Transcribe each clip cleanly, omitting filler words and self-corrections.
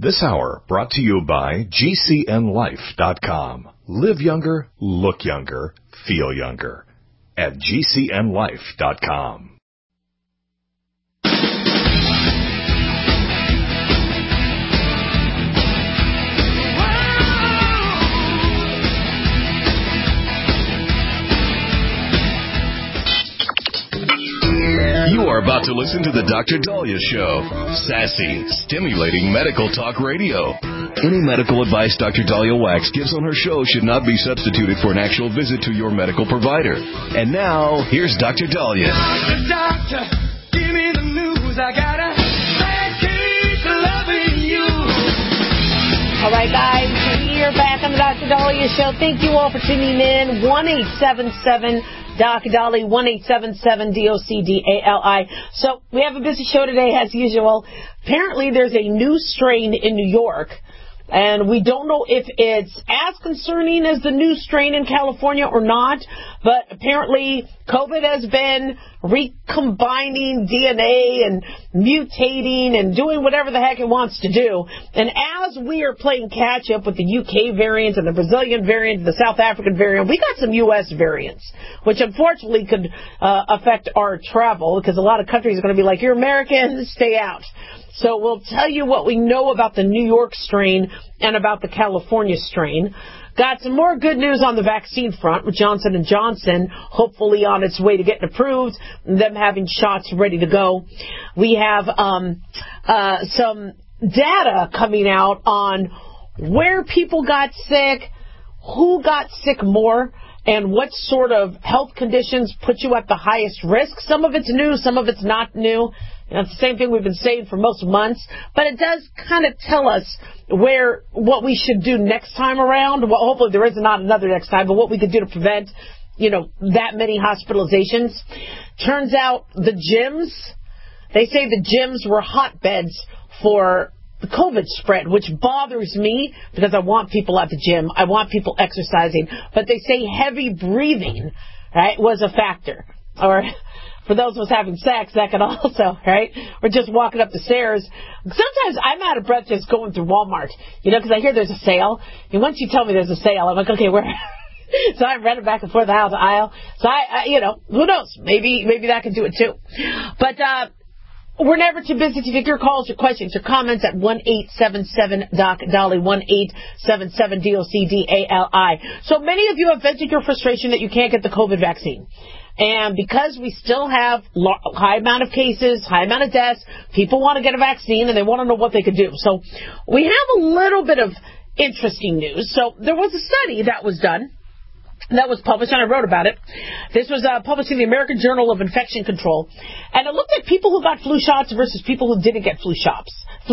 This hour brought to you by GCNLife.com. Live younger, look younger, feel younger at GCNLife.com. You are about to listen to the Dr. Daliah Show. Sassy, stimulating medical talk radio. Any medical advice Dr. Daliah Wax gives on her show should not be substituted for an actual visit to your medical provider. And now, here's Dr. Daliah. Doctor, give me the news. I got a bad case of loving you. All right, guys, we're back on the Dr. Daliah Show. Thank you all for tuning in. 1-877 Doc Dolly, 1-877-DOCDALI. So we have a busy show today, as usual. Apparently, there's a new strain in New York, and we don't know if it's as concerning as the new strain in California or not, but apparently COVID has been recombining DNA and mutating and doing whatever the heck it wants to do. And as we are playing catch up with the UK variant and the Brazilian variant and the South African variant, we got some US variants, which unfortunately could affect our travel, because a lot of countries are going to be like, you're American, stay out. So we'll tell you what we know about the New York strain and about the California strain. Got some more good news on the vaccine front with Johnson & Johnson, hopefully on its way to getting approved, and them having shots ready to go. We have some data coming out on where people got sick, who got sick more, and what sort of health conditions put you at the highest risk. Some of it's new, some of it's not new. It's the same thing we've been saying for most months, but it does kind of tell us what we should do next time around. Well, hopefully there is not another next time, but what we could do to prevent, that many hospitalizations. Turns out the gyms, they say the gyms were hotbeds for the COVID spread, which bothers me because I want people at the gym. I want people exercising, but they say heavy breathing, right, was a factor. Or for those of us having sex, that could also, right? Or just walking up the stairs. Sometimes I'm out of breath just going through Walmart, because I hear there's a sale. And once you tell me there's a sale, I'm like, okay, where? So I'm running back and forth the aisle. So I who knows? Maybe that could do it too. But we're never too busy to take your calls, your questions, your comments at 1-877-DOC-DOLLY, 1-877-DOCDALI. So many of you have vented your frustration that you can't get the COVID vaccine. And because we still have high amount of cases, high amount of deaths, people want to get a vaccine and they want to know what they could do. So we have a little bit of interesting news. So there was a study that was done, that was published, and I wrote about it. This was published in the American Journal of Infection Control. And it looked at people who got flu shots versus people who didn't get flu shots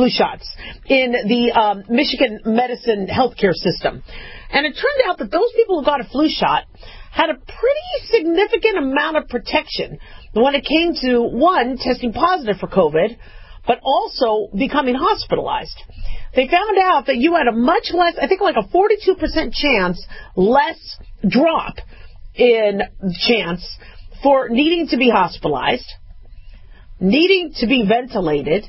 in the Michigan medicine healthcare system. And it turned out that those people who got a flu shot had a pretty significant amount of protection when it came to, one, testing positive for COVID, but also becoming hospitalized. They found out that you had a much less, I think like a 42% chance, less drop in chance for needing to be hospitalized, needing to be ventilated,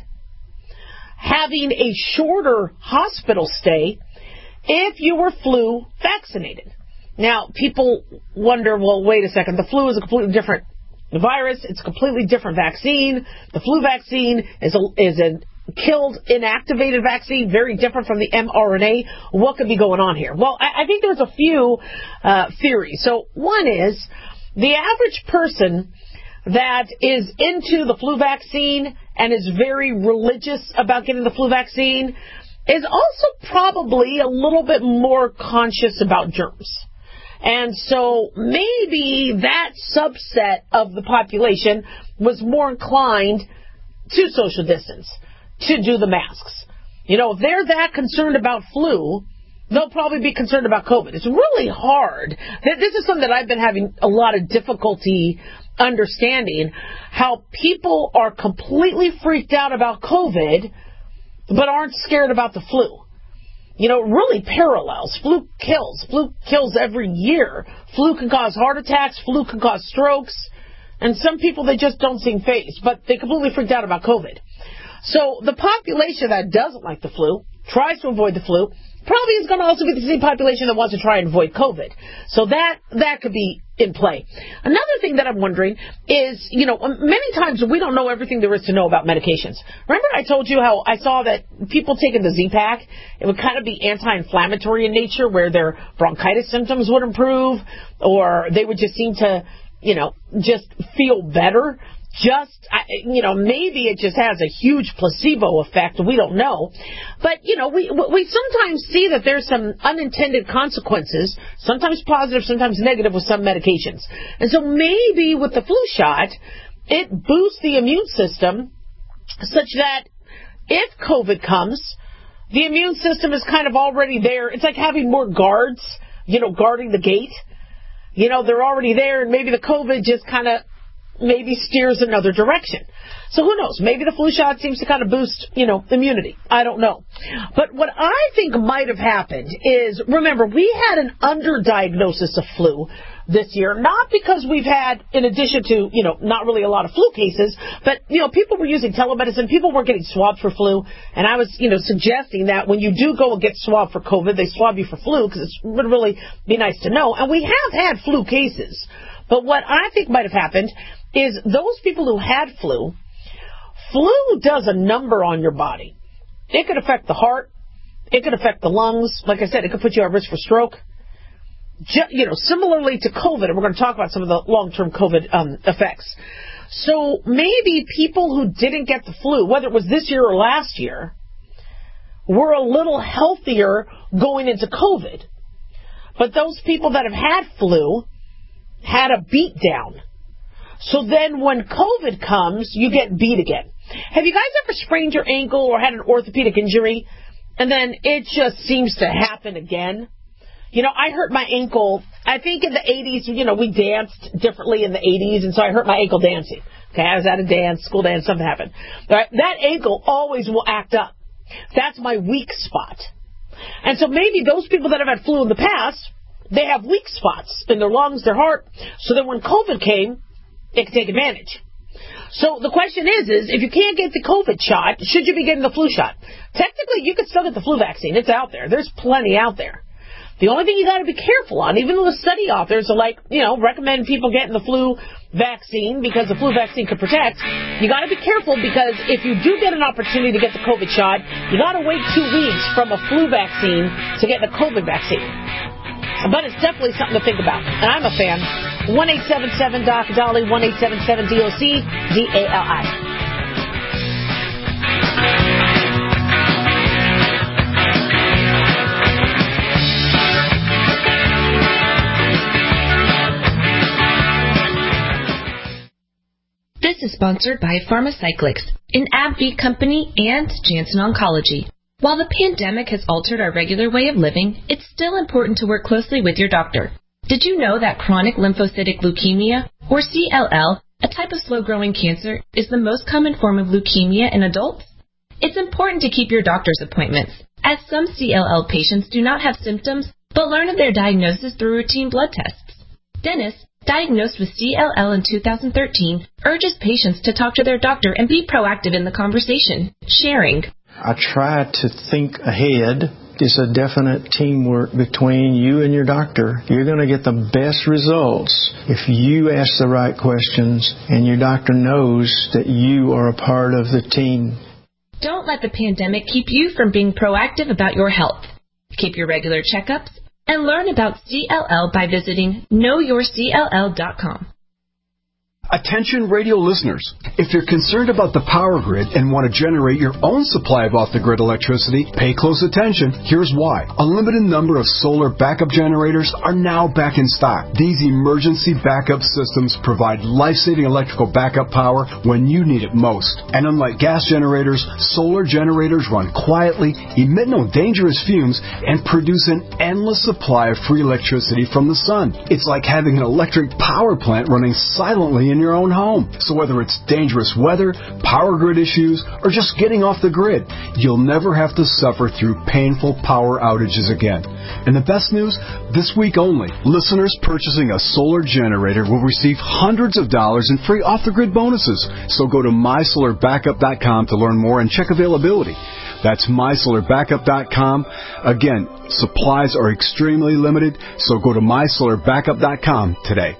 having a shorter hospital stay if you were flu vaccinated. Now, people wonder, well, wait a second, the flu is a completely different virus. It's a completely different vaccine. The flu vaccine is a killed, inactivated vaccine, very different from the mRNA. What could be going on here? Well, I think there's a few theories. So one is the average person that is into the flu vaccine and is very religious about getting the flu vaccine is also probably a little bit more conscious about germs. And so maybe that subset of the population was more inclined to social distance, to do the masks. If they're that concerned about flu, they'll probably be concerned about COVID. It's really hard. This is something that I've been having a lot of difficulty understanding, how people are completely freaked out about COVID, but aren't scared about the flu. It really parallels. Flu kills every year. Flu can cause heart attacks. Flu can cause strokes. And some people, they just don't seem fazed, but they completely freaked out about COVID. So the population that doesn't like the flu tries to avoid the flu, probably is going to also be the same population that wants to try and avoid COVID. So that could be in play. Another thing that I'm wondering is, many times we don't know everything there is to know about medications. Remember I told you how I saw that people taking the Z-Pak, it would kind of be anti-inflammatory in nature, where their bronchitis symptoms would improve, or they would just seem to, just feel better. Maybe it just has a huge placebo effect. We don't know. But, we sometimes see that there's some unintended consequences, sometimes positive, sometimes negative with some medications. And so maybe with the flu shot, it boosts the immune system such that if COVID comes, the immune system is kind of already there. It's like having more guards, guarding the gate. They're already there, and maybe the COVID just kind of maybe steers another direction. So who knows? Maybe the flu shot seems to kind of boost, immunity. I don't know. But what I think might have happened is, remember, we had an underdiagnosis of flu this year, not because we've had, in addition to, not really a lot of flu cases, but, people were using telemedicine, people were getting swabbed for flu, and I was, suggesting that when you do go and get swabbed for COVID, they swab you for flu, because it would really be nice to know. And we have had flu cases. But what I think might have happened is those people who had flu does a number on your body. It could affect the heart. It could affect the lungs. Like I said, it could put you at risk for stroke. Similarly to COVID, and we're going to talk about some of the long-term COVID effects. So maybe people who didn't get the flu, whether it was this year or last year, were a little healthier going into COVID. But those people that have had flu had a beat down. So then when COVID comes, you get beat again. Have you guys ever sprained your ankle or had an orthopedic injury, and then it just seems to happen again? I hurt my ankle, I think in the 80s, we danced differently in the 80s, and so I hurt my ankle dancing. Okay, I was at a dance, school dance, something happened. All right, that ankle always will act up. That's my weak spot. And so maybe those people that have had flu in the past, they have weak spots in their lungs, their heart, so that when COVID came, they can take advantage. So the question is if you can't get the COVID shot, should you be getting the flu shot? Technically, you could still get the flu vaccine. It's out there. There's plenty out there. The only thing you got to be careful on, even though the study authors are recommend people getting the flu vaccine because the flu vaccine could protect, you got to be careful because if you do get an opportunity to get the COVID shot, you got to wait 2 weeks from a flu vaccine to get the COVID vaccine. But it's definitely something to think about. And I'm a fan. 1-877-DOC-DOLLY, 1-877-DOC-DALI. This is sponsored by Pharmacyclics, an AbbVie company, and Janssen Oncology. While the pandemic has altered our regular way of living, it's still important to work closely with your doctor. Did you know that chronic lymphocytic leukemia, or CLL, a type of slow-growing cancer, is the most common form of leukemia in adults? It's important to keep your doctor's appointments, as some CLL patients do not have symptoms, but learn of their diagnosis through routine blood tests. Dennis, diagnosed with CLL in 2013, urges patients to talk to their doctor and be proactive in the conversation, sharing. I try to think ahead. It's a definite teamwork between you and your doctor. You're going to get the best results if you ask the right questions and your doctor knows that you are a part of the team. Don't let the pandemic keep you from being proactive about your health. Keep your regular checkups and learn about CLL by visiting knowyourcll.com. Attention radio listeners, if you're concerned about the power grid and want to generate your own supply of off-the-grid electricity, pay close attention. Here's why. A limited number of solar backup generators are now back in stock. These emergency backup systems provide life-saving electrical backup power when you need it most. And unlike gas generators, solar generators run quietly, emit no dangerous fumes, and produce an endless supply of free electricity from the sun. It's like having an electric power plant running silently in your own home. So whether it's dangerous weather, power grid issues, or just getting off the grid, you'll never have to suffer through painful power outages again. And the best news, this week only, listeners purchasing a solar generator will receive hundreds of dollars in free off-the-grid bonuses. So go to mysolarbackup.com to learn more and check availability. That's mysolarbackup.com. Again, supplies are extremely limited, so go to mysolarbackup.com today.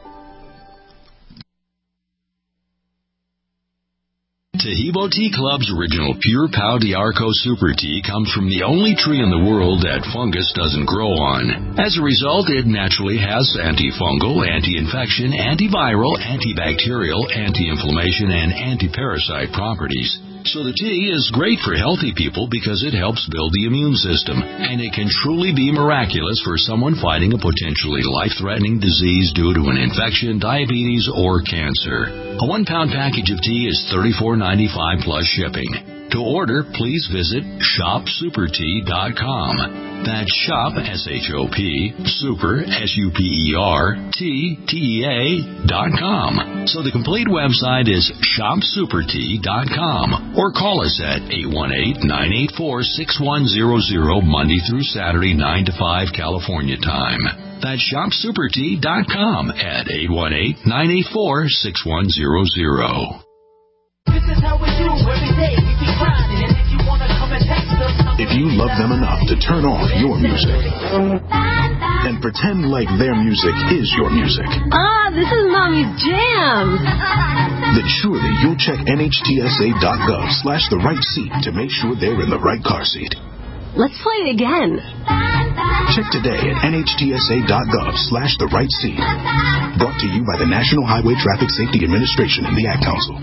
Tahibo Tea Club's original Pure Pau d'Arco Super Tea comes from the only tree in the world that fungus doesn't grow on. As a result, it naturally has antifungal, anti-infection, antiviral, antibacterial, anti-inflammation, and anti-parasite properties. So the tea is great for healthy people because it helps build the immune system, and it can truly be miraculous for someone fighting a potentially life-threatening disease due to an infection, diabetes, or cancer. A 1-pound package of tea is $34.95 plus shipping. To order, please visit shopsupertea.com. That's shop, S-H-O-P, super, SUPERTEA.com. So the complete website is shopsupertea.com, or call us at 818-984-6100 Monday through Saturday, 9 to 5 California time. That's shopsupertea.com at 818-984-6100. This is how we do every day. We keep grinding, and if you wanna come and text us, if you love them enough to turn off your music and pretend like their music is your music, this is Mommy's jam, then surely you'll check NHTSA.gov/the right seat to make sure they're in the right car seat. Let's play it again. Check today at NHTSA.gov/the right seat. Brought to you by the National Highway Traffic Safety Administration and the Ad Council.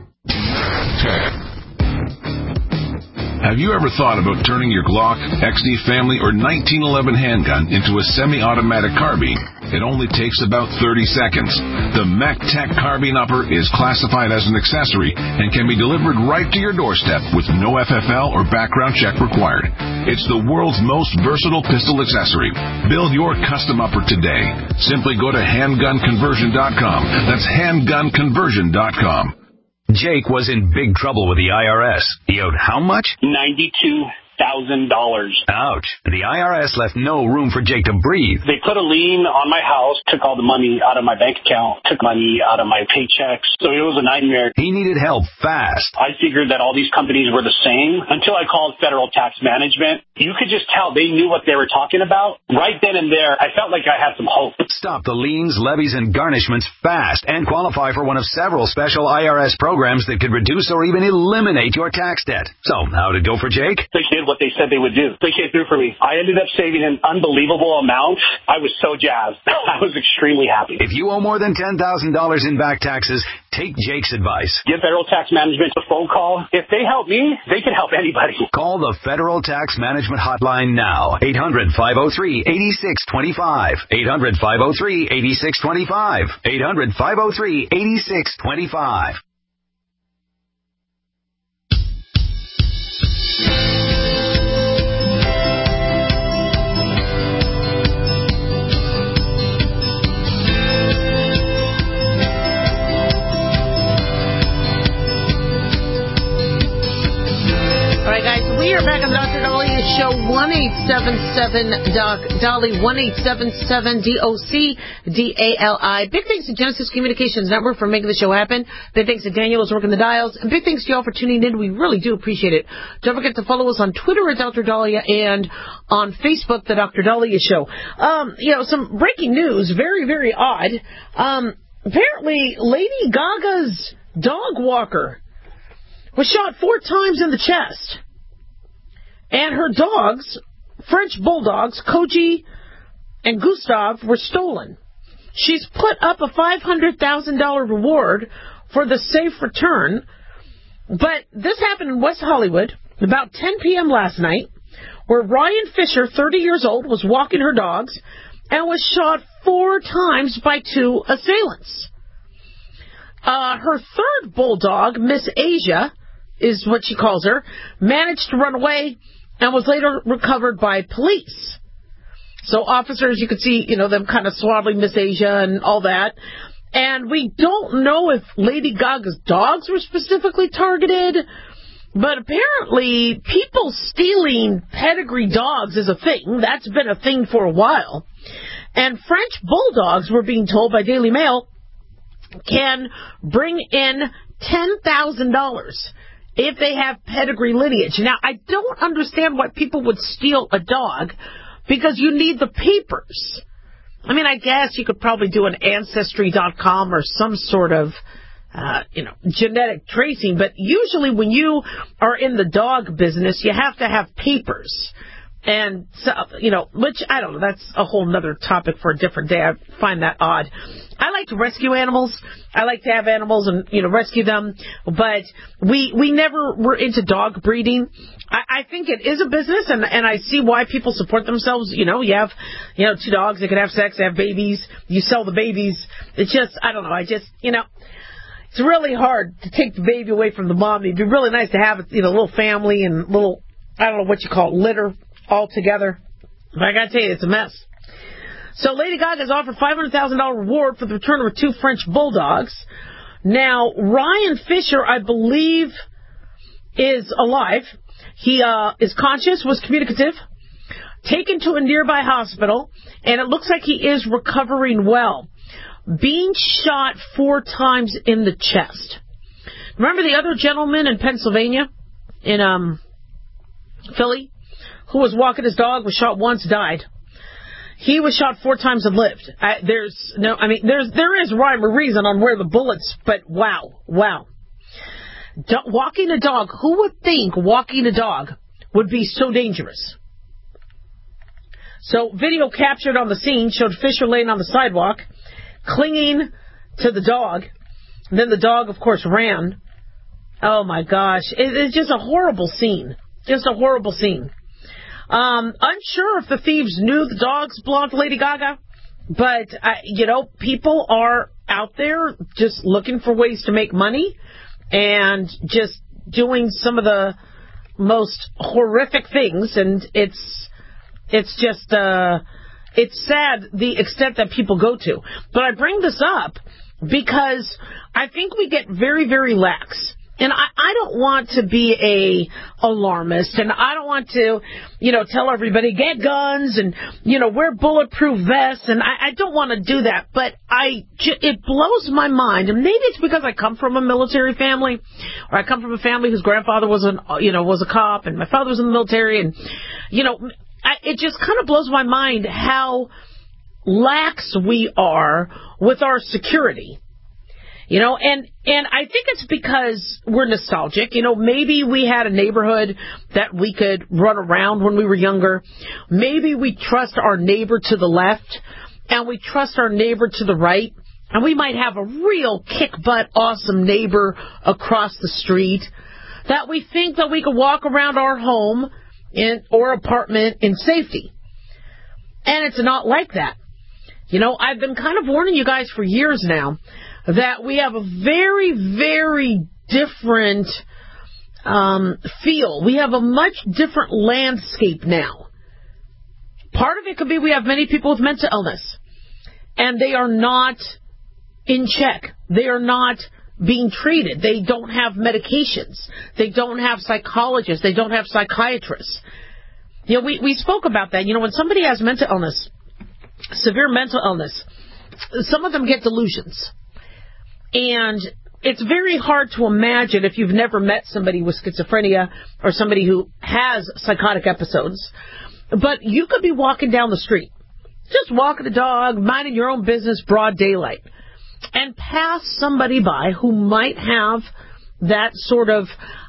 Have you ever thought about turning your Glock, XD Family, or 1911 handgun into a semi-automatic carbine? It only takes about 30 seconds. The MechTech Carbine Upper is classified as an accessory and can be delivered right to your doorstep with no FFL or background check required. It's the world's most versatile pistol accessory. Build your custom upper today. Simply go to handgunconversion.com. That's handgunconversion.com. Jake was in big trouble with the IRS. He owed how much? $92,000. Ouch. The IRS left no room for Jake to breathe. They put a lien on my house, took all the money out of my bank account, took money out of my paychecks. So it was a nightmare. He needed help fast. I figured that all these companies were the same until I called Federal Tax Management. You could just tell they knew what they were talking about. Right then and there, I felt like I had some hope. Stop the liens, levies, and garnishments fast and qualify for one of several special IRS programs that could reduce or even eliminate your tax debt. So, how'd it go for Jake? They did what they said they would do. They came through for me. I ended up saving an unbelievable amount. I was so jazzed. I was extremely happy. If you owe more than $10,000 in back taxes, take Jake's advice. Give Federal Tax Management a phone call. If they help me, they can help anybody. Call the Federal Tax Management Hotline now. 800-503-8625. 800-503-8625. 800-503-8625. All right, guys, we are back on the Dr. Dahlia Show, 1-877-DOC-DOLLY, 1-877-DOC-DALI. Big thanks to Genesis Communications Network for making the show happen. Big thanks to Daniel who's working the dials. And big thanks to y'all for tuning in. We really do appreciate it. Don't forget to follow us on Twitter at Dr. Dahlia and on Facebook, The Dr. Dahlia Show. Some breaking news, very, very odd. Apparently, Lady Gaga's dog walker was shot 4 times in the chest. And her dogs, French bulldogs, Koji and Gustav, were stolen. She's put up a $500,000 reward for the safe return. But this happened in West Hollywood about 10 p.m. last night, where Ryan Fisher, 30 years old, was walking her dogs and was shot 4 times by 2 assailants. Her third bulldog, Miss Asia, is what she calls her, managed to run away and was later recovered by police. So officers, you could see, them kind of swaddling Miss Asia and all that. And we don't know if Lady Gaga's dogs were specifically targeted, but apparently people stealing pedigree dogs is a thing. That's been a thing for a while. And French bulldogs, we're being told by Daily Mail, can bring in $10,000 if they have pedigree lineage. Now, I don't understand why people would steal a dog, because you need the papers. I mean, I guess you could probably do an Ancestry.com or some sort of, genetic tracing, but usually when you are in the dog business, you have to have papers. And, so, which, I don't know, that's a whole other topic for a different day. I find that odd. I like to rescue animals. I like to have animals and, rescue them. But we never were into dog breeding. I think it is a business, and I see why people support themselves. You have, two dogs that can have sex, have babies. You sell the babies. It's just, I don't know. It's really hard to take the baby away from the mom. It'd be really nice to have, a little family and little, I don't know what you call it, litter all together. But I got to tell you, it's a mess. So Lady Gaga has offered $500,000 reward for the return of her 2 French bulldogs. Now, Ryan Fisher, I believe, is alive. He is conscious, was communicative, taken to a nearby hospital, and it looks like he is recovering well. Being shot 4 times in the chest. Remember the other gentleman in Pennsylvania, in Philly, who was walking his dog, was shot once, died. He was shot 4 times and lived. There is rhyme or reason on where the bullets, but wow. Walking a dog, who would think walking a dog would be so dangerous? So video captured on the scene showed Fisher laying on the sidewalk, clinging to the dog. And then the dog, of course, ran. Oh, my gosh. It's just a horrible scene. Just a horrible scene. Unsure if the thieves knew the dogs belonged to Lady Gaga, but, people are out there just looking for ways to make money and just doing some of the most horrific things, and it's just, it's sad the extent that people go to. But I bring this up because I think we get very, very lax. And I don't want to be a alarmist, and I don't want to, tell everybody, get guns and, wear bulletproof vests, and I don't want to do that. But it blows my mind, and maybe it's because I come from a military family, or I come from a family whose grandfather was a cop, and my father was in the military, and, it just kind of blows my mind how lax we are with our security. And I think it's because we're nostalgic. Maybe we had a neighborhood that we could run around when we were younger. Maybe we trust our neighbor to the left, and we trust our neighbor to the right. And we might have a real kick-butt awesome neighbor across the street that we think that we could walk around our home or apartment in safety. And it's not like that. I've been kind of warning you guys for years now that we have a very, very different feel. We have a much different landscape now. Part of it could be we have many people with mental illness, and they are not in check. They are not being treated. They don't have medications. They don't have psychologists. They don't have psychiatrists. We spoke about that. When somebody has mental illness, severe mental illness, some of them get delusions. And it's very hard to imagine, if you've never met somebody with schizophrenia or somebody who has psychotic episodes, but you could be walking down the street, just walking the dog, minding your own business, broad daylight, and pass somebody by who might have that sort of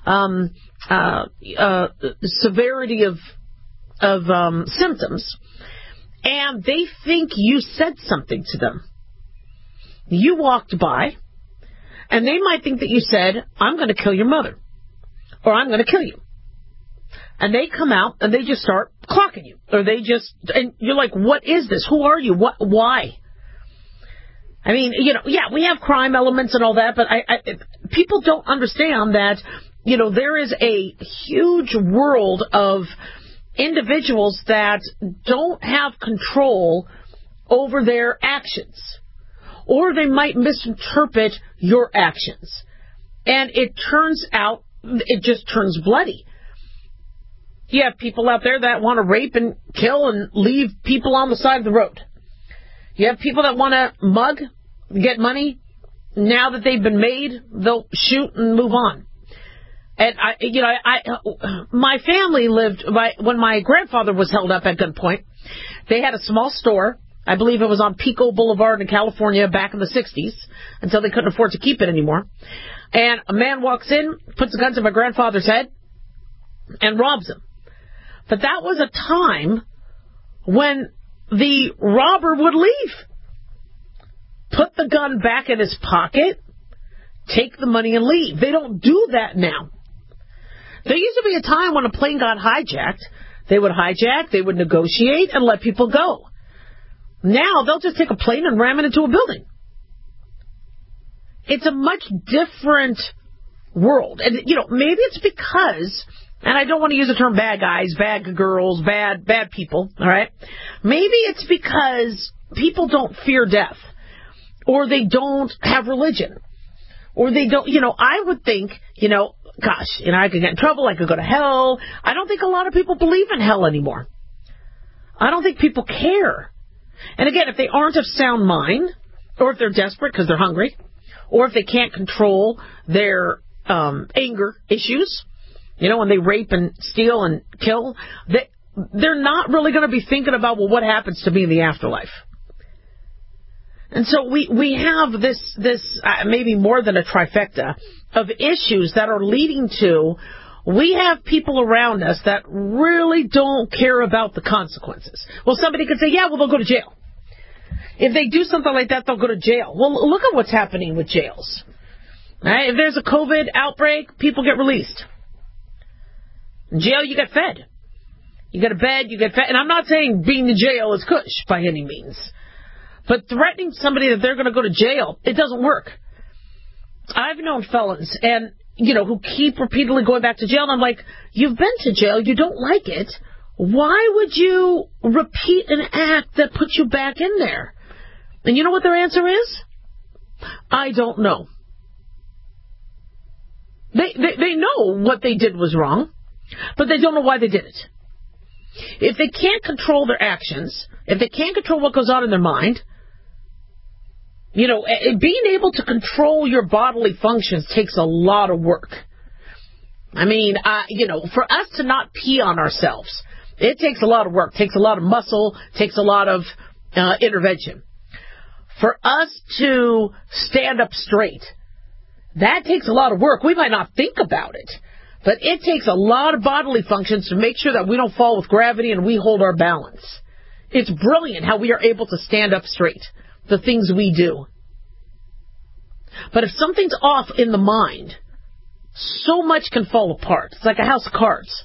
severity of symptoms, and they think you said something to them. You walked by, and they might think that you said, I'm going to kill your mother, or I'm going to kill you. And they come out, and they just start clocking you. And you're like, what is this? Who are you? Why? I mean, we have crime elements and all that, but people don't understand that, there is a huge world of individuals that don't have control over their actions. or they might misinterpret your actions. And it turns out, it just turns bloody. You have people out there that want to rape and kill and leave people on the side of the road. You have people that want to mug, get money. Now that they've been made, they'll shoot and move on. And my family lived, when my grandfather was held up at gunpoint, they had a small store. I believe it was on Pico Boulevard in California back in the 60s, until they couldn't afford to keep it anymore. And a man walks in, puts a gun to my grandfather's head, and robs him. But that was a time when the robber would leave. Put the gun back in his pocket, take the money and leave. They don't do that now. There used to be a time when a plane got hijacked. They would hijack, they would negotiate, and let people go. Now they'll just take a plane and ram it into a building. It's a much different world. And, maybe it's because, and I don't want to use the term bad guys, bad girls, bad people, all right? Maybe it's because people don't fear death, or they don't have religion, or they don't, I would think, I could get in trouble, I could go to hell. I don't think a lot of people believe in hell anymore. I don't think people care. And again, if they aren't of sound mind, or if they're desperate because they're hungry, or if they can't control their anger issues, when they rape and steal and kill, they're not really going to be thinking about, well, what happens to me in the afterlife? And so we have this maybe more than a trifecta of issues that are leading to, we have people around us that really don't care about the consequences. Well, somebody could say, they'll go to jail. If they do something like that, they'll go to jail. Well, look at what's happening with jails. Right? If there's a COVID outbreak, people get released. In jail, you get fed. You get a bed, you get fed. And I'm not saying being in jail is cush by any means. But threatening somebody that they're going to go to jail, it doesn't work. I've known felons and, who keep repeatedly going back to jail. And I'm like, you've been to jail. You don't like it. Why would you repeat an act that puts you back in there? And you know what their answer is? I don't know. They know what they did was wrong, but they don't know why they did it. If they can't control their actions, if they can't control what goes on in their mind, being able to control your bodily functions takes a lot of work. I mean, for us to not pee on ourselves, it takes a lot of work, takes a lot of muscle, takes a lot of intervention. For us to stand up straight, that takes a lot of work. We might not think about it, but it takes a lot of bodily functions to make sure that we don't fall with gravity and we hold our balance. It's brilliant how we are able to stand up straight, the things we do. But if something's off in the mind, so much can fall apart. It's like a house of cards.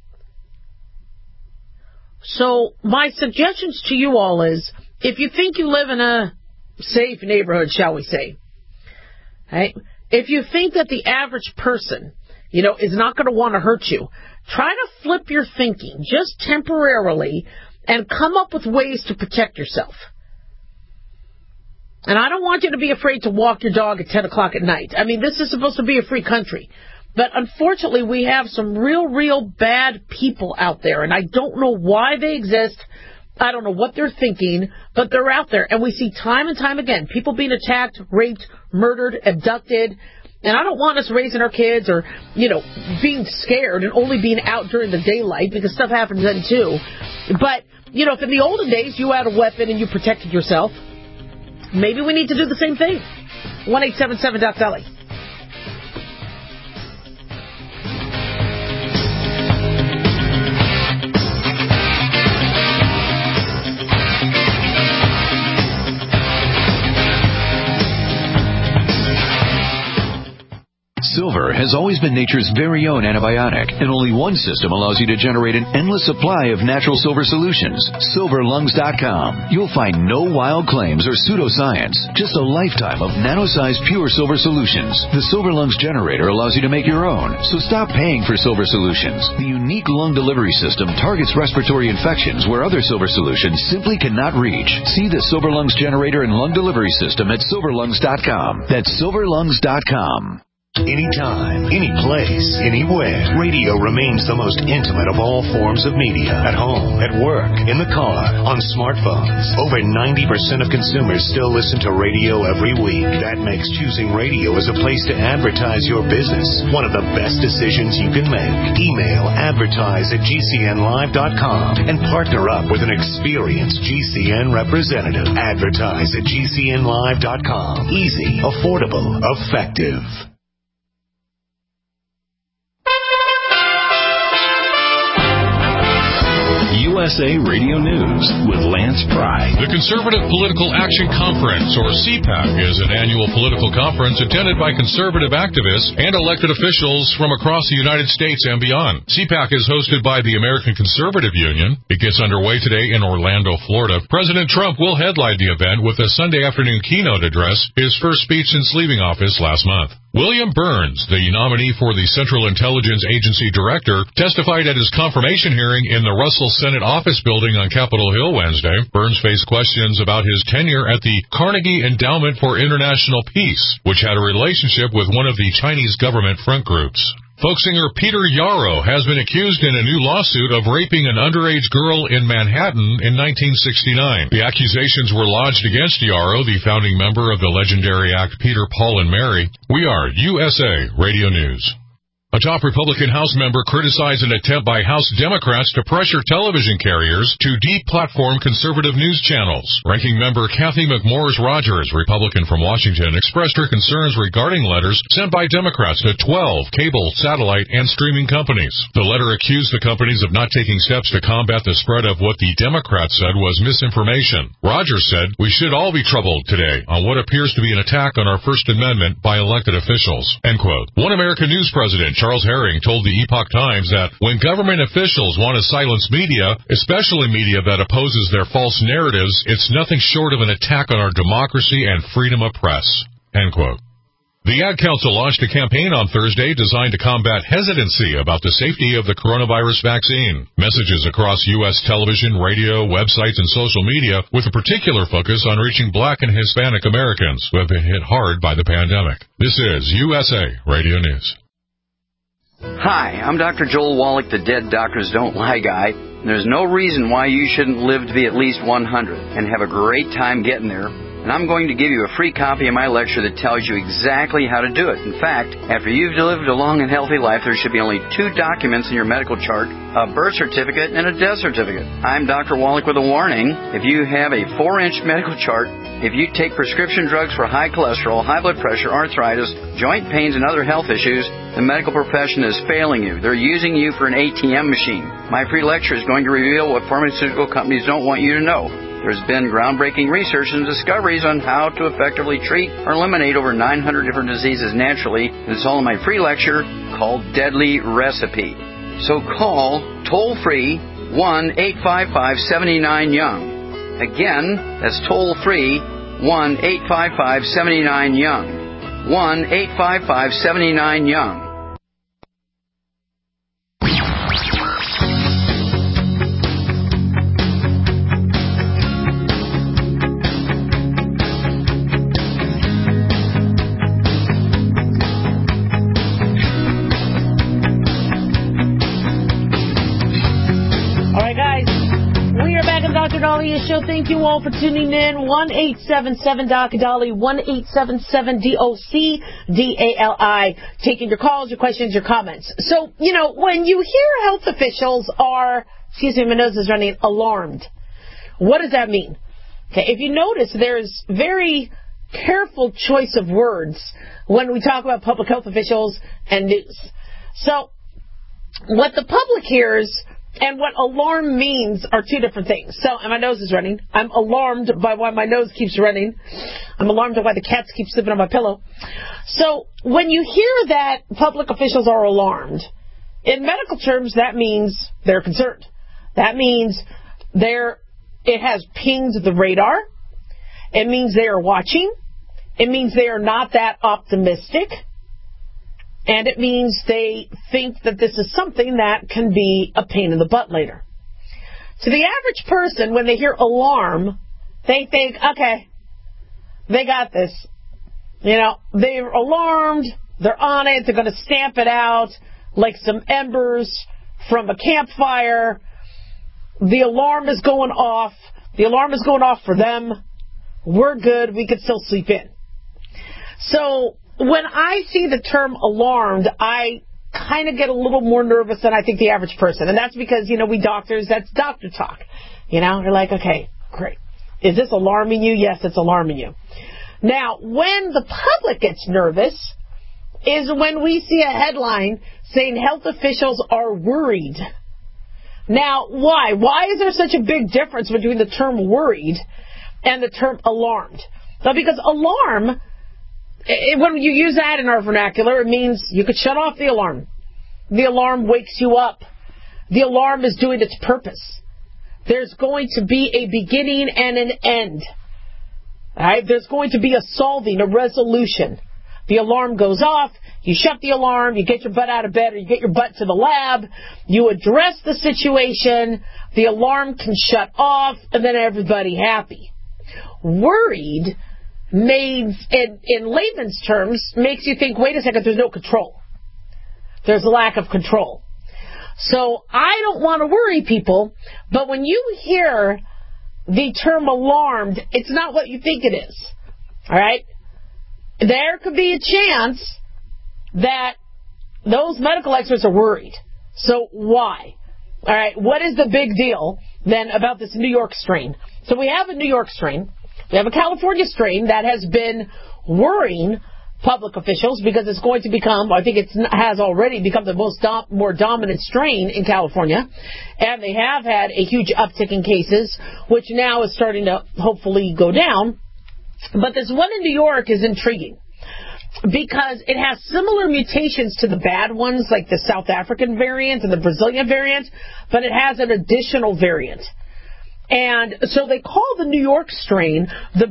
So my suggestions to you all is, if you think you live in a safe neighborhood, shall we say, right? If you think that the average person, is not going to want to hurt you, try to flip your thinking just temporarily and come up with ways to protect yourself. And I don't want you to be afraid to walk your dog at 10 o'clock at night. I mean, this is supposed to be a free country. But unfortunately, we have some real bad people out there. And I don't know why they exist. I don't know what they're thinking, but they're out there. And we see time and time again, people being attacked, raped, murdered, abducted. And I don't want us raising our kids or, being scared and only being out during the daylight, because stuff happens then too. But, if in the olden days you had a weapon and you protected yourself, maybe we need to do the same thing. 1-877-DOC-DOLLY. Silver has always been nature's very own antibiotic, and only one system allows you to generate an endless supply of natural silver solutions. SilverLungs.com. You'll find no wild claims or pseudoscience, just a lifetime of nano-sized pure silver solutions. The Silver Lungs generator allows you to make your own, so stop paying for silver solutions. The unique lung delivery system targets respiratory infections where other silver solutions simply cannot reach. See the Silver Lungs generator and lung delivery system at SilverLungs.com. That's SilverLungs.com. Anytime, any place, anywhere, radio remains the most intimate of all forms of media. At home, at work, in the car, on smartphones. Over 90% of consumers still listen to radio every week. That makes choosing radio as a place to advertise your business one of the best decisions you can make. Email advertise@gcnlive.com and partner up with an experienced GCN representative. Advertise at gcnlive.com. Easy, affordable, effective. USA Radio News with Lance Pry. The Conservative Political Action Conference, or CPAC, is an annual political conference attended by conservative activists and elected officials from across the United States and beyond. CPAC is hosted by the American Conservative Union. It gets underway today in Orlando, Florida. President Trump will headline the event with a Sunday afternoon keynote address, his first speech since leaving office last month. William Burns, the nominee for the Central Intelligence Agency Director, testified at his confirmation hearing in the Russell Senate Office Building on Capitol Hill Wednesday. Burns faced questions about his tenure at the Carnegie Endowment for International Peace, which had a relationship with one of the Chinese government front groups. Folk singer Peter Yarrow has been accused in a new lawsuit of raping an underage girl in Manhattan in 1969. The accusations were lodged against Yarrow, the founding member of the legendary act Peter, Paul, and Mary. We are USA Radio News. A top Republican House member criticized an attempt by House Democrats to pressure television carriers to deplatform conservative news channels. Ranking member Kathy McMorris-Rogers, Republican from Washington, expressed her concerns regarding letters sent by Democrats to 12 cable, satellite, and streaming companies. The letter accused the companies of not taking steps to combat the spread of what the Democrats said was misinformation. Rogers said, "We should all be troubled today on what appears to be an attack on our First Amendment by elected officials." End quote. One American News president, Charles Herring, told the Epoch Times that when government officials want to silence media, especially media that opposes their false narratives, it's nothing short of an attack on our democracy and freedom of press. End quote. The Ad Council launched a campaign on Thursday designed to combat hesitancy about the safety of the coronavirus vaccine. Messages across U.S. television, radio, websites, and social media with a particular focus on reaching Black and Hispanic Americans who have been hit hard by the pandemic. This is USA Radio News. Hi, I'm Dr. Joel Wallach, the Dead Doctors Don't Lie guy. There's no reason why you shouldn't live to be at least 100 and have a great time getting there. And I'm going to give you a free copy of my lecture that tells you exactly how to do it. In fact, after you've lived a long and healthy life, there should be only 2 documents in your medical chart, a birth certificate and a death certificate. I'm Dr. Wallach with a warning. If you have a 4-inch medical chart, if you take prescription drugs for high cholesterol, high blood pressure, arthritis, joint pains, and other health issues, the medical profession is failing you. They're using you for an ATM machine. My free lecture is going to reveal what pharmaceutical companies don't want you to know. There's been groundbreaking research and discoveries on how to effectively treat or eliminate over 900 different diseases naturally. It's all in my free lecture called Deadly Recipe. So call toll-free 1-855-79-YOUNG. Again, that's toll-free 1-855-79-YOUNG. 1-855-79-YOUNG. Dr. Daliah Show. Thank you all for tuning in. 1-877-DOC-DALI, 1-877-DOC-DALI. Taking your calls, your questions, your comments. So, when you hear health officials are, my nose is running, alarmed, what does that mean? Okay, if you notice, there's very careful choice of words when we talk about public health officials and news. So, what the public hears And what alarm means are two different things. So, and my nose is running. I'm alarmed by why my nose keeps running. I'm alarmed by why the cats keep sleeping on my pillow. So, when you hear that public officials are alarmed, in medical terms, that means they're concerned. That means it has pinged the radar. It means they are watching. It means they are not that optimistic. And it means they think that this is something that can be a pain in the butt later. To the average person, when they hear alarm, they think, okay, they got this. You know, they're alarmed, they're on it, they're going to stamp it out like some embers from a campfire. The alarm is going off. The alarm is going off for them. We're good. We can still sleep in. So when I see the term alarmed, I kind of get a little more nervous than I think the average person. And that's because, you know, we doctors, that's doctor talk. You know, you're like, okay, great. Is this alarming you? Yes, it's alarming you. Now, when the public gets nervous is when we see a headline saying health officials are worried. Now, why? Why is there such a big difference between the term worried and the term alarmed? Well, because alarm, when you use that in our vernacular, it means you could shut off the alarm. The alarm wakes you up. The alarm is doing its purpose. There's going to be a beginning and an end. All right? There's going to be a solving, a resolution. The alarm goes off. You shut the alarm. You get your butt out of bed, or you get your butt to the lab. You address the situation. The alarm can shut off, and then everybody happy. Worried means, in layman's terms, makes you think, wait a second, there's no control. There's a lack of control. So I don't want to worry people, but when you hear the term alarmed, it's not what you think it is. All right? There could be a chance that those medical experts are worried. So why? All right, what is the big deal then about this New York strain? So we have a New York strain. We have a California strain that has been worrying public officials because it's going to become, I think it has already become the more dominant strain in California. And they have had a huge uptick in cases, which now is starting to hopefully go down. But this one in New York is intriguing because it has similar mutations to the bad ones, like the South African variant and the Brazilian variant, but it has an additional variant. And so they call the New York strain the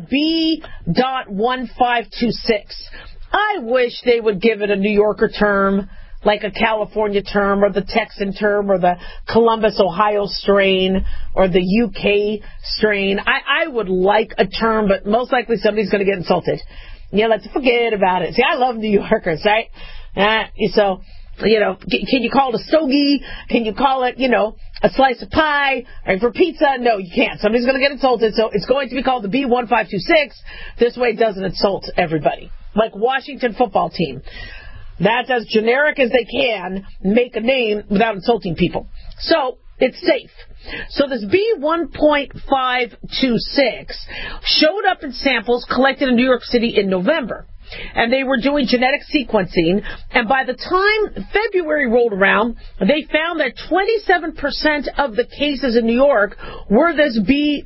B.1526. I wish they would give it a New Yorker term, like a California term, or the Texan term, or the Columbus, Ohio strain, or the UK strain. I would like a term, but most likely somebody's going to get insulted. Yeah, let's forget about it. See, I love New Yorkers, right? So, you know, can you call it a stogie? Can you call it, you know, a slice of pie? Or for pizza? No, you can't. Somebody's going to get insulted, so it's going to be called the B1526. This way it doesn't insult everybody. Like Washington football team. That's as generic as they can make a name without insulting people. So, it's safe. So this B1.526 showed up in samples collected in New York City in November. And they were doing genetic sequencing. And by the time February rolled around, they found that 27% of the cases in New York were this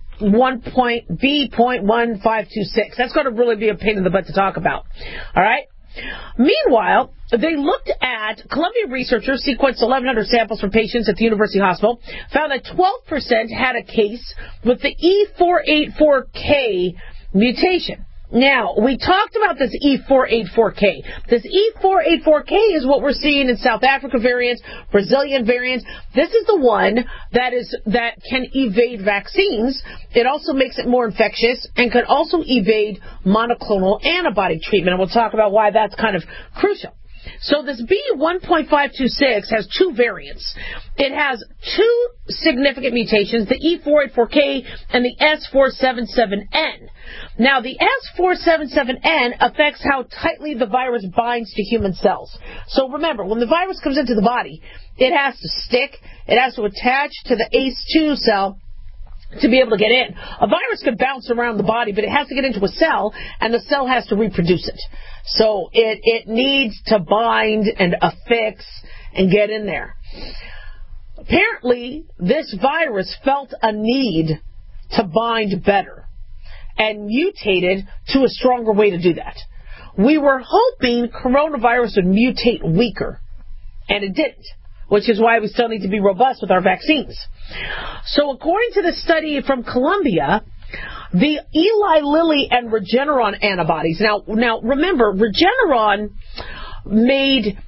B.1526. That's going to really be a pain in the butt to talk about. All right? Meanwhile, they looked at, Columbia researchers sequenced 1,100 samples from patients at the University Hospital, found that 12% had a case with the E484K mutation. Now, we talked about this E484K. This E484K is what we're seeing in South Africa variants, Brazilian variants. This is the one that can evade vaccines. It also makes it more infectious and could also evade monoclonal antibody treatment. And we'll talk about why that's kind of crucial. So this B1.526 has two variants. It has two significant mutations, the E484K and the S477N. Now, the S477N affects how tightly the virus binds to human cells. So remember, when the virus comes into the body, it has to stick, it has to attach to the ACE2 cell to be able to get in. A virus could bounce around the body, but it has to get into a cell, and the cell has to reproduce it. So it needs to bind and affix and get in there. Apparently, this virus felt a need to bind better and mutated to a stronger way to do that. We were hoping coronavirus would mutate weaker, and it didn't, which is why we still need to be robust with our vaccines. So according to the study from Columbia, the Eli Lilly and Regeneron antibodies. Now remember, Regeneron made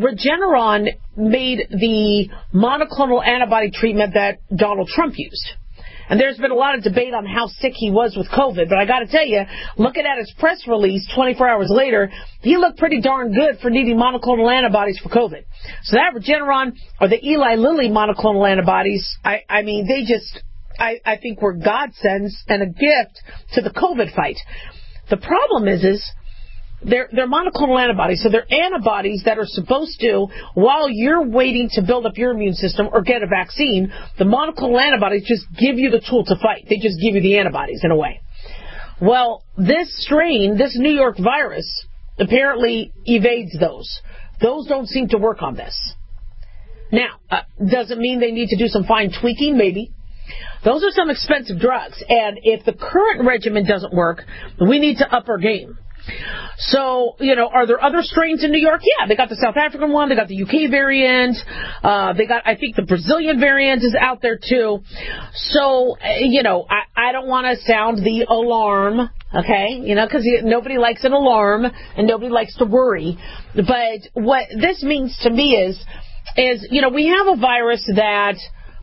the monoclonal antibody treatment that Donald Trump used. And there's been a lot of debate on how sick he was with COVID, but I got to tell you, looking at his press release 24 hours later, he looked pretty darn good for needing monoclonal antibodies for COVID. So that Regeneron or the Eli Lilly monoclonal antibodies, I mean, they just, I think were godsends and a gift to the COVID fight. The problem is they're monoclonal antibodies, so they're antibodies that are supposed to, while you're waiting to build up your immune system or get a vaccine, the monoclonal antibodies just give you the tool to fight. They just give you the antibodies in a way. Well, this strain, this New York virus, apparently evades those. Those don't seem to work on this. Now, does it mean they need to do some fine tweaking? Maybe. Those are some expensive drugs, and if the current regimen doesn't work, we need to up our game. So, are there other strains in New York? Yeah, they got the South African one, they got the UK variant, they got, I think the Brazilian variant is out there too. So, I don't want to sound the alarm, okay, because nobody likes an alarm and nobody likes to worry. But what this means to me is, we have a virus that,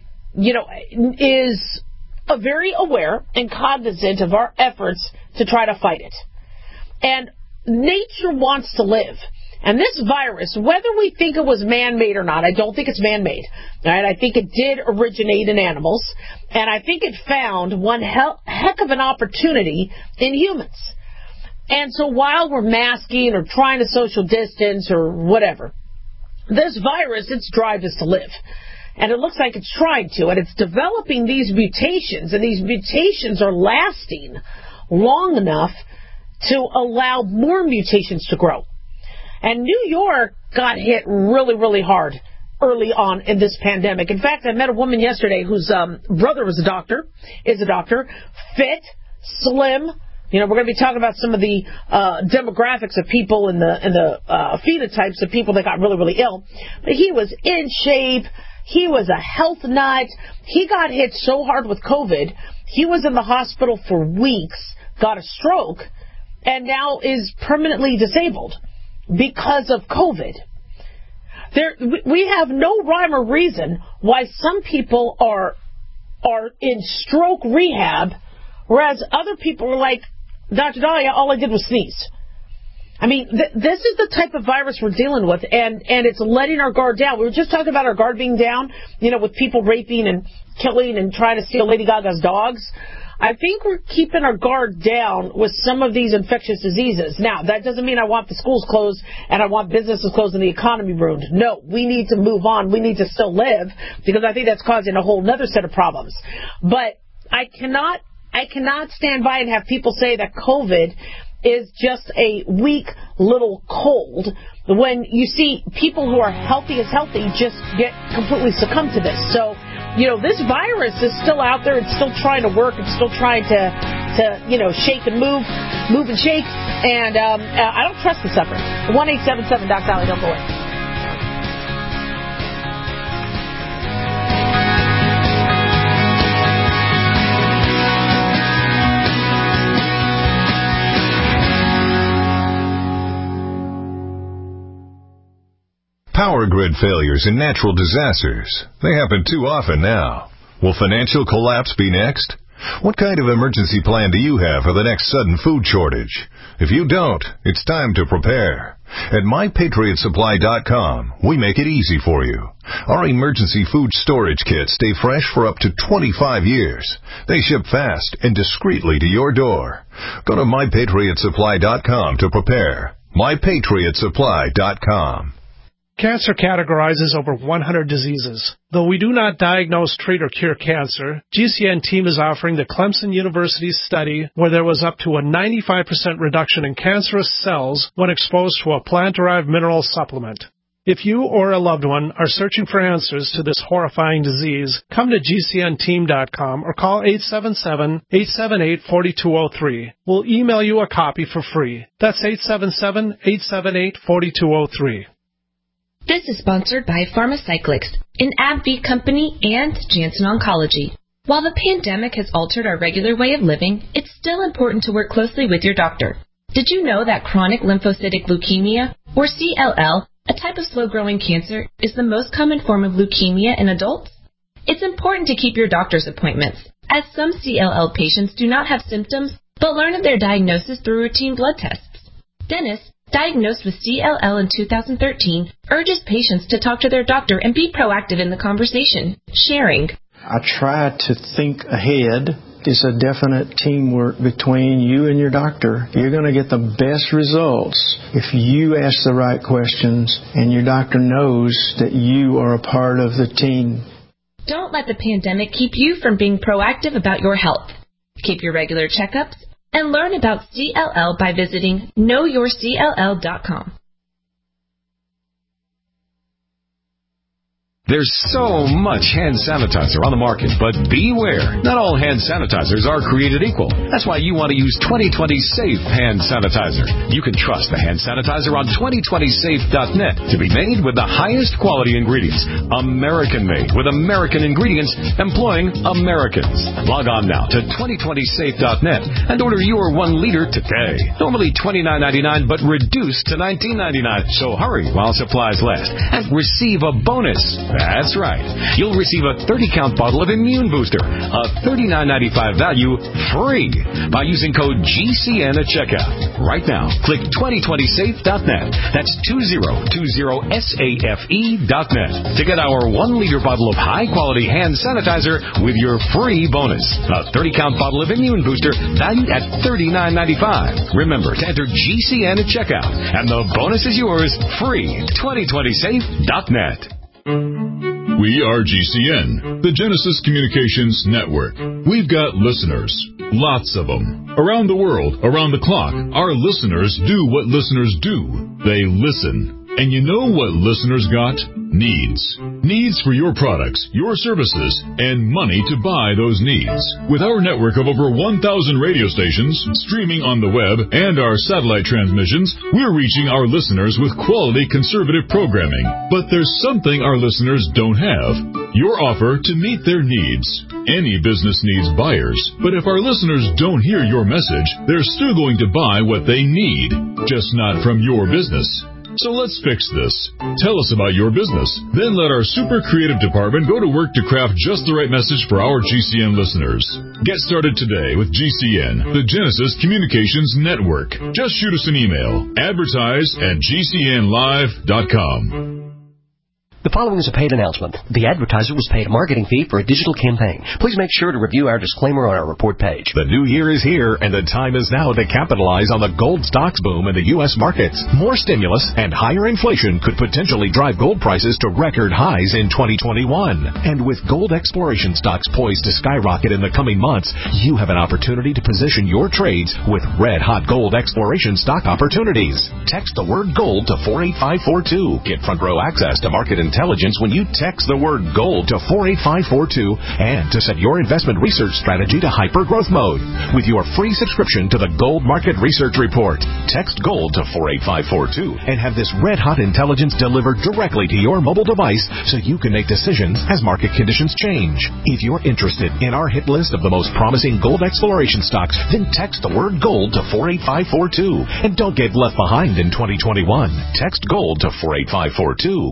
is very aware and cognizant of our efforts to try to fight it. And nature wants to live. And this virus, whether we think it was man-made or not, I don't think it's man-made. All right? I think it did originate in animals. And I think it found one heck of an opportunity in humans. And so while we're masking or trying to social distance or whatever, this virus, its drive is to live. And it looks like it's trying to. And it's developing these mutations. And these mutations are lasting long enough to allow more mutations to grow. And New York got hit really, really hard early on in this pandemic. In fact, I met a woman yesterday whose brother is a doctor, fit, slim. We're going to be talking about some of the demographics of people and the phenotypes of people that got really, really ill. But he was in shape. He was a health nut. He got hit so hard with COVID, he was in the hospital for weeks, got a stroke, and now is permanently disabled because of COVID. We have no rhyme or reason why some people are in stroke rehab, whereas other people are like, Dr. Dahlia, all I did was sneeze. I mean, this is the type of virus we're dealing with, and it's letting our guard down. We were just talking about our guard being down, with people raping and killing and trying to steal Lady Gaga's dogs. I think we're keeping our guard down with some of these infectious diseases. Now, that doesn't mean I want the schools closed and I want businesses closed and the economy ruined. No, we need to move on. We need to still live, because I think that's causing a whole other set of problems. But I cannot stand by and have people say that COVID is just a weak little cold when you see people who are healthy as healthy just get completely succumb to this. So, this virus is still out there. It's still trying to work. It's still trying to shake and move and shake. And I don't trust the sucker. 1-877-DOC-DOLLY. Don't go away. Power grid failures and natural disasters. They happen too often now. Will financial collapse be next? What kind of emergency plan do you have for the next sudden food shortage? If you don't, it's time to prepare. At MyPatriotSupply.com, we make it easy for you. Our emergency food storage kits stay fresh for up to 25 years. They ship fast and discreetly to your door. Go to MyPatriotSupply.com to prepare. MyPatriotSupply.com. Cancer categorizes over 100 diseases. Though we do not diagnose, treat, or cure cancer, GCN team is offering the Clemson University study where there was up to a 95% reduction in cancerous cells when exposed to a plant-derived mineral supplement. If you or a loved one are searching for answers to this horrifying disease, come to GCNteam.com or call 877-878-4203. We'll email you a copy for free. That's 877-878-4203. This is sponsored by Pharmacyclics, an AbbVie company, and Janssen Oncology. While the pandemic has altered our regular way of living, it's still important to work closely with your doctor. Did you know that chronic lymphocytic leukemia, or CLL, a type of slow-growing cancer, is the most common form of leukemia in adults? It's important to keep your doctor's appointments, as some CLL patients do not have symptoms, but learn of their diagnosis through routine blood tests. Dennis, diagnosed with CLL in 2013, urges patients to talk to their doctor and be proactive in the conversation, sharing. I try to think ahead. It's a definite teamwork between you and your doctor. You're going to get the best results if you ask the right questions and your doctor knows that you are a part of the team. Don't let the pandemic keep you from being proactive about your health. Keep your regular checkups and learn about CLL by visiting knowyourcll.com. There's so much hand sanitizer on the market, but beware. Not all hand sanitizers are created equal. That's why you want to use 2020 Safe Hand Sanitizer. You can trust the hand sanitizer on 2020safe.net to be made with the highest quality ingredients. American-made with American ingredients employing Americans. Log on now to 2020safe.net and order your 1 liter today. Normally $29.99, but reduced to $19.99. So hurry while supplies last and receive a bonus. That's right. You'll receive a 30-count bottle of Immune Booster, a $39.95 value, free by using code GCN at checkout. Right now, click 2020safe.net. That's 2020safe.net to get our 1-liter bottle of high-quality hand sanitizer with your free bonus. A 30-count bottle of Immune Booster valued at $39.95. Remember to enter GCN at checkout, and the bonus is yours free. 2020safe.net. We are GCN, the Genesis Communications Network. We've got listeners, lots of them, around the world, around the clock. Our listeners do what listeners do. They listen. And you know what listeners got? Needs. Needs for your products, your services, and money to buy those needs. With our network of over 1,000 radio stations, streaming on the web, and our satellite transmissions, we're reaching our listeners with quality conservative programming. But there's something our listeners don't have. Your offer to meet their needs. Any business needs buyers, but if our listeners don't hear your message, they're still going to buy what they need, just not from your business. So let's fix this. Tell us about your business. Then let our super creative department go to work to craft just the right message for our GCN listeners. Get started today with GCN, the Genesis Communications Network. Just shoot us an email. advertise@gcnlive.com. The following is a paid announcement. The advertiser was paid a marketing fee for a digital campaign. Please make sure to review our disclaimer on our report page. The new year is here, and the time is now to capitalize on the gold stocks boom in the U.S. markets. More stimulus and higher inflation could potentially drive gold prices to record highs in 2021. And with gold exploration stocks poised to skyrocket in the coming months, you have an opportunity to position your trades with red-hot gold exploration stock opportunities. Text the word gold to 48542. Get front row access to market intelligence when you text the word gold to 48542 and to set your investment research strategy to hyper growth mode with your free subscription to the Gold Market Research Report. Text gold to 48542 and have this red hot intelligence delivered directly to your mobile device so you can make decisions as market conditions change. If you're interested in our hit list of the most promising gold exploration stocks, then text the word gold to 48542 and don't get left behind in 2021. Text gold to 48542.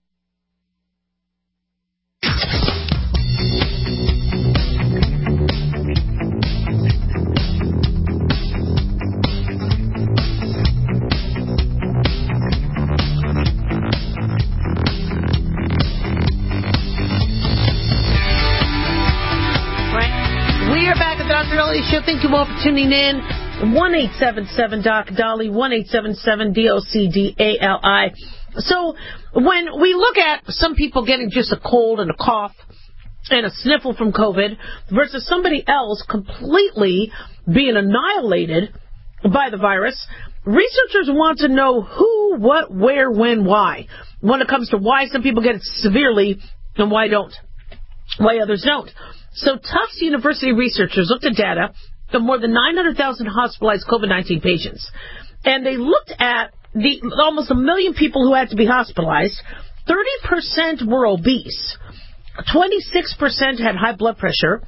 Show. Thank you all for tuning in. 1-877-DOC-DOLLY, 1-877-DOC-DALI. So when we look at some people getting just a cold and a cough and a sniffle from COVID versus somebody else completely being annihilated by the virus, researchers want to know who, what, where, when, why. when it comes to why some people get it severely and why others don't. So Tufts University researchers looked at data of more than 900,000 hospitalized COVID-19 patients. And they looked at the almost 1 million people who had to be hospitalized. 30% were obese. 26% had high blood pressure.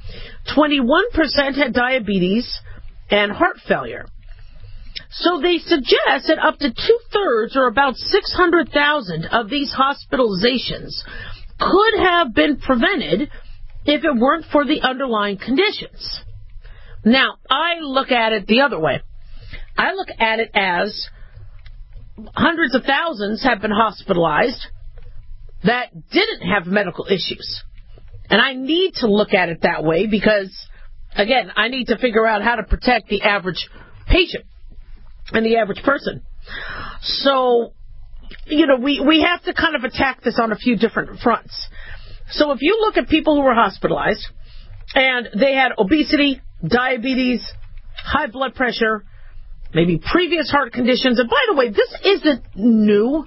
21% had diabetes and heart failure. So they suggest that up to 2/3, or about 600,000 of these hospitalizations could have been prevented if it weren't for the underlying conditions. Now, I look at it the other way. I look at it as hundreds of thousands have been hospitalized that didn't have medical issues. And I need to look at it that way because, again, I need to figure out how to protect the average patient and the average person. So, we have to kind of attack this on a few different fronts. So if you look at people who were hospitalized and they had obesity, diabetes, high blood pressure, maybe previous heart conditions, and by the way, this isn't new.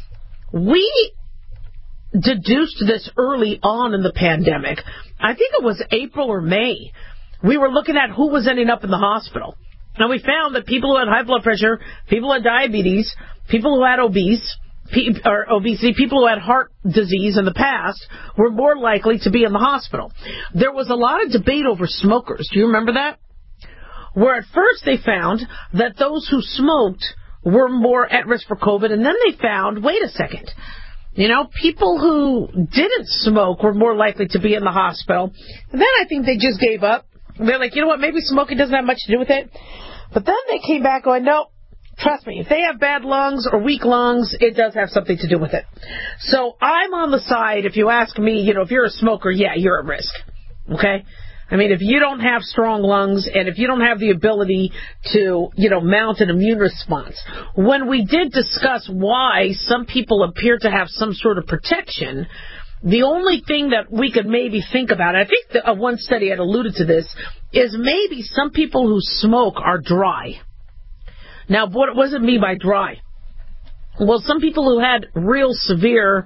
We deduced this early on in the pandemic. I think it was April or May. We were looking at who was ending up in the hospital. And we found that people who had high blood pressure, people who had diabetes, people who had obesity, people who had heart disease in the past were more likely to be in the hospital. There was a lot of debate over smokers. Do you remember that? Where at first they found that those who smoked were more at risk for COVID, and then they found, wait a second, people who didn't smoke were more likely to be in the hospital. And then I think they just gave up. They're like, you know what, maybe smoking doesn't have much to do with it. But then they came back going, no, trust me, if they have bad lungs or weak lungs, it does have something to do with it. So I'm on the side, if you ask me, if you're a smoker, yeah, you're at risk. Okay? I mean, if you don't have strong lungs and if you don't have the ability to, mount an immune response. When we did discuss why some people appear to have some sort of protection, the only thing that we could maybe think about, and I think one study had alluded to this, is maybe some people who smoke are dry. Now, what does it mean by dry? Well, some people who had real severe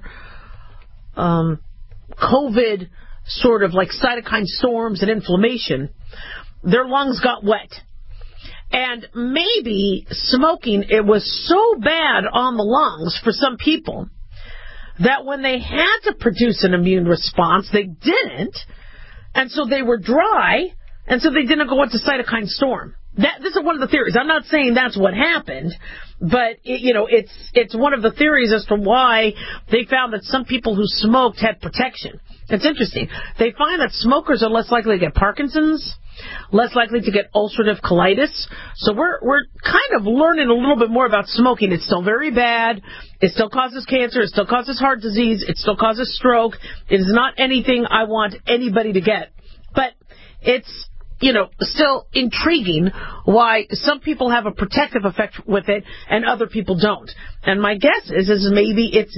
COVID sort of like cytokine storms and inflammation, their lungs got wet. And maybe smoking, it was so bad on the lungs for some people that when they had to produce an immune response, they didn't. And so they were dry, and so they didn't go into cytokine storm. This is one of the theories. I'm not saying that's what happened, but it's one of the theories as to why they found that some people who smoked had protection. It's interesting. They find that smokers are less likely to get Parkinson's, less likely to get ulcerative colitis. So we're kind of learning a little bit more about smoking. It's still very bad. It still causes cancer. It still causes heart disease. It still causes stroke. It is not anything I want anybody to get. But it's still intriguing why some people have a protective effect with it and other people don't. And my guess is maybe it's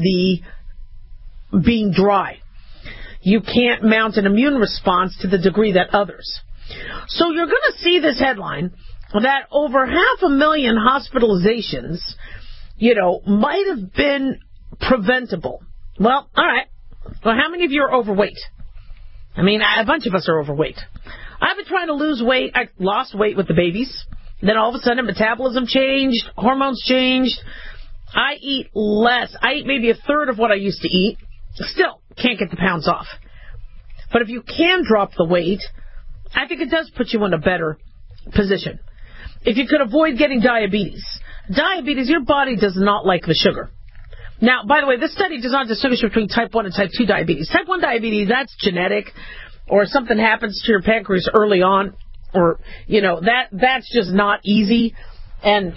the being dry. You can't mount an immune response to the degree that others. So you're going to see this headline that over 500,000 hospitalizations, might have been preventable. Well, all right. Well, how many of you are overweight? I mean, a bunch of us are overweight. I've been trying to lose weight. I lost weight with the babies. Then all of a sudden, metabolism changed, hormones changed. I eat less. I eat maybe a third of what I used to eat. Still, can't get the pounds off. But if you can drop the weight, I think it does put you in a better position. If you could avoid getting diabetes, your body does not like the sugar. Now, by the way, this study does not distinguish between type 1 and type 2 diabetes. Type 1 diabetes, that's genetic, or something happens to your pancreas early on, or, that's just not easy. And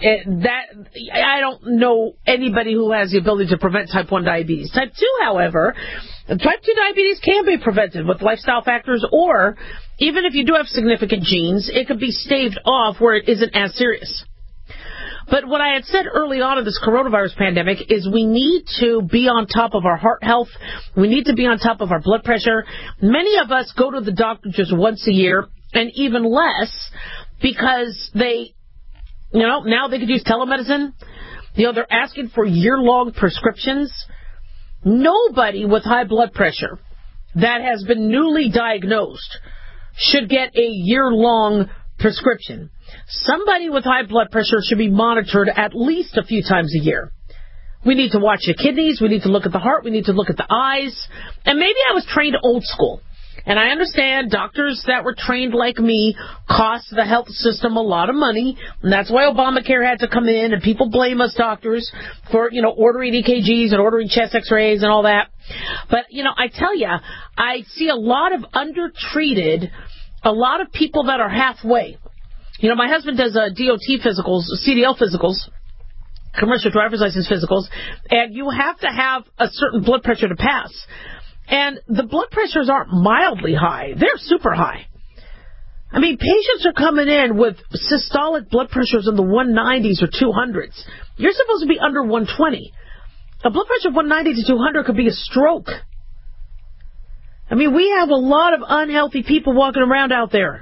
I don't know anybody who has the ability to prevent type 1 diabetes. Type 2, however, type 2 diabetes can be prevented with lifestyle factors, or even if you do have significant genes, it could be staved off where it isn't as serious. But what I had said early on in this coronavirus pandemic is we need to be on top of our heart health. We need to be on top of our blood pressure. Many of us go to the doctor just once a year, and even less, because they... now they could use telemedicine. They're asking for year-long prescriptions. Nobody with high blood pressure that has been newly diagnosed should get a year-long prescription. Somebody with high blood pressure should be monitored at least a few times a year. We need to watch the kidneys. We need to look at the heart. We need to look at the eyes. And maybe I was trained old school. And I understand doctors that were trained like me cost the health system a lot of money. And that's why Obamacare had to come in. And people blame us doctors for, ordering EKGs and ordering chest x-rays and all that. But, I tell you, I see a lot of undertreated, a lot of people that are halfway. My husband does DOT physicals, CDL physicals, commercial driver's license physicals, and you have to have a certain blood pressure to pass. And the blood pressures aren't mildly high. They're super high. I mean, patients are coming in with systolic blood pressures in the 190s or 200s. You're supposed to be under 120. A blood pressure of 190 to 200 could be a stroke. I mean, we have a lot of unhealthy people walking around out there.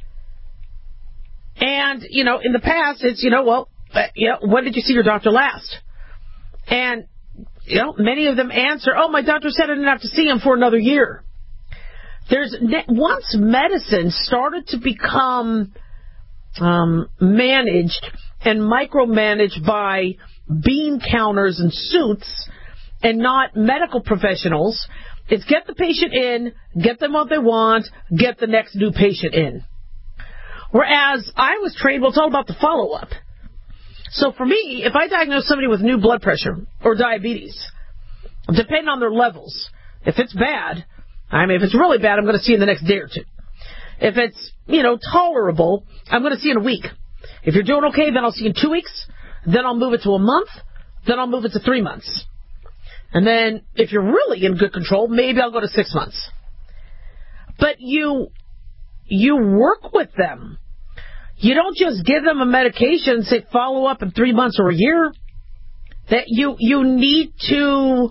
And, in the past, it's, when did you see your doctor last? And, many of them answer, my doctor said I didn't have to see him for another year. Once medicine started to become managed and micromanaged by bean counters and suits and not medical professionals, it's get the patient in, get them what they want, get the next new patient in. Whereas I was trained, it's all about the follow-up. So for me, if I diagnose somebody with new blood pressure or diabetes, depending on their levels, if it's bad, if it's really bad, I'm going to see in the next day or two. If it's, tolerable, I'm going to see in a week. If you're doing okay, then I'll see in 2 weeks. Then I'll move it to a month. Then I'll move it to 3 months. And then if you're really in good control, maybe I'll go to 6 months. But you work with them. You don't just give them a medication and say follow up in 3 months or a year. That you need to,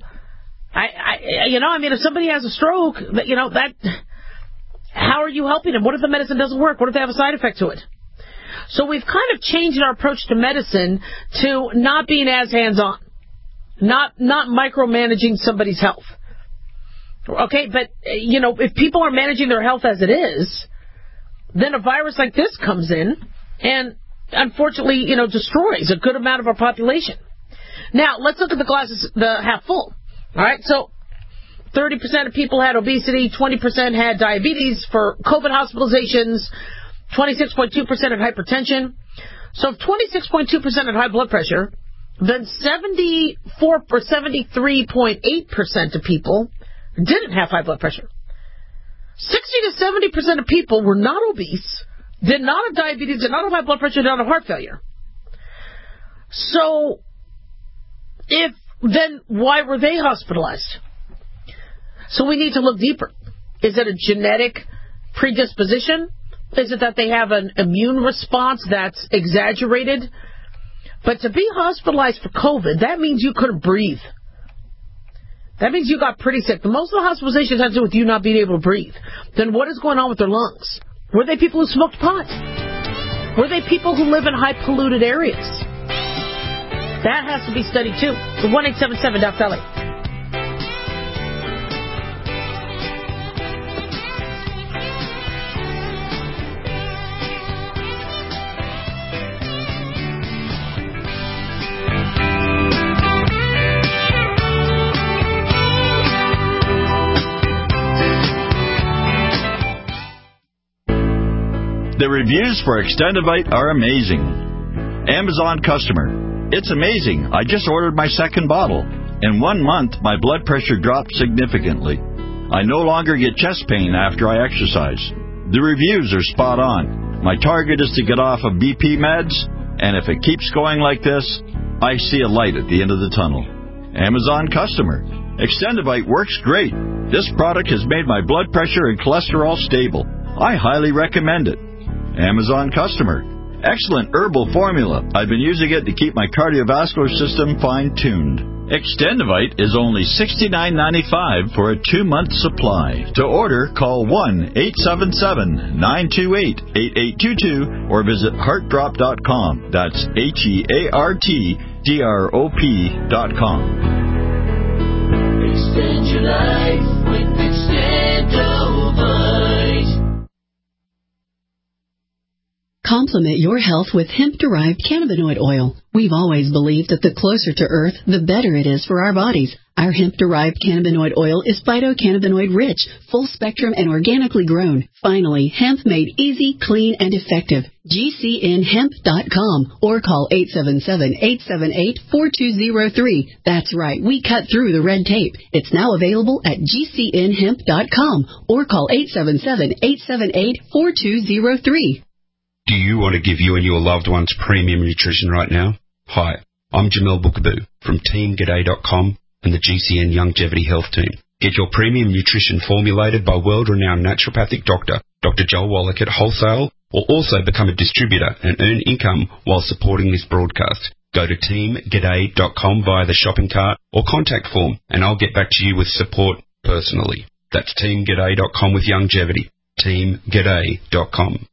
if somebody has a stroke, how are you helping them? What if the medicine doesn't work? What if they have a side effect to it? So we've kind of changed our approach to medicine to not being as hands-on, not micromanaging somebody's health. Okay, but, if people are managing their health as it is, then a virus like this comes in and, unfortunately, destroys a good amount of our population. Now, let's look at the glasses, the half full. All right, so 30% of people had obesity, 20% had diabetes for COVID hospitalizations, 26.2% had hypertension. So if 26.2% had high blood pressure, then 73.8% of people didn't have high blood pressure. 60 to 70% of people were not obese, did not have diabetes, did not have high blood pressure, did not have heart failure. So, then why were they hospitalized? So we need to look deeper. Is it a genetic predisposition? Is it that they have an immune response that's exaggerated? But to be hospitalized for COVID, that means you couldn't breathe. That means you got pretty sick. Most of the hospitalizations have to do with you not being able to breathe. Then what is going on with their lungs? Were they people who smoked pot? Were they people who live in high polluted areas? That has to be studied too. 1-877-DOC-LA. The reviews for Extendivite are amazing. Amazon customer. It's amazing. I just ordered my second bottle. In 1 month, my blood pressure dropped significantly. I no longer get chest pain after I exercise. The reviews are spot on. My target is to get off of BP meds, and if it keeps going like this, I see a light at the end of the tunnel. Amazon customer. Extendivite works great. This product has made my blood pressure and cholesterol stable. I highly recommend it. Amazon customer. Excellent herbal formula. I've been using it to keep my cardiovascular system fine-tuned. Extendivite is only $69.95 for a 2-month supply. To order, call 1-877-928-8822 or visit heartdrop.com. That's HEARTDROP.com. Extend your life with Extendovite. Complement your health with hemp-derived cannabinoid oil. We've always believed that the closer to Earth, the better it is for our bodies. Our hemp-derived cannabinoid oil is phytocannabinoid-rich, full-spectrum, and organically grown. Finally, hemp made easy, clean, and effective. GCNhemp.com or call 877-878-4203. That's right, we cut through the red tape. It's now available at GCNhemp.com or call 877-878-4203. Do you want to give you and your loved ones premium nutrition right now? Hi, I'm Jamel Bookaboo from TeamGaday.com and the GCN Longevity Health Team. Get your premium nutrition formulated by world-renowned naturopathic doctor, Dr. Joel Wallach at wholesale, or also become a distributor and earn income while supporting this broadcast. Go to TeamGaday.com via the shopping cart or contact form, and I'll get back to you with support personally. That's TeamGaday.com with longevity. TeamGaday.com.